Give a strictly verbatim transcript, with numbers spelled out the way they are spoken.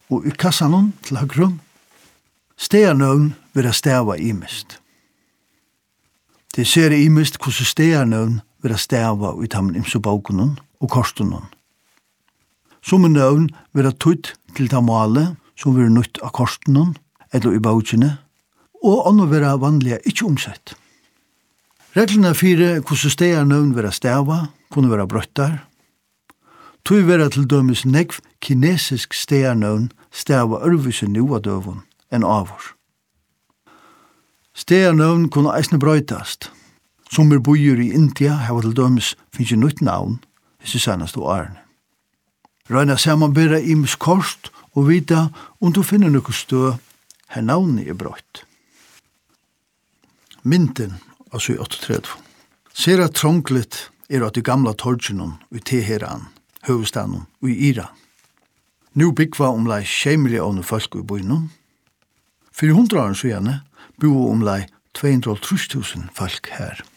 og i kassanon til høyre. Stegarnøvn vil stava imist. Det ser imist hvordan stegarnøvn vil stava i tammen imsobaukunnen og korstunnen. Som en nøvn vil tutt til ta male som vil nytt av korstunnen eller i baukene, og anno vil vanlige ikke omsett. Reglene fire hvordan stegarnøvn vil stava kunne være brøttar. Tui vera til dømes negv kinesisk stegarnøvn stava ørvise nu av døvun enn avur. Stegarnøvn kunne eisne brøytast. Som er bøyer i India hava til dømes finnes nytt navn hese senaste årene. Røyna saman bera imus kost og vita om du finner nokko stø her navnet er brøyt. Mynden av syv åttiotredve. Ser at trånglet er at de gamla torgenon i Teheran, høvestaden i Iran. Nu byggva omlai tjei folk i bøynon. For hundra år siden bo omlai två hundra tusen folk her.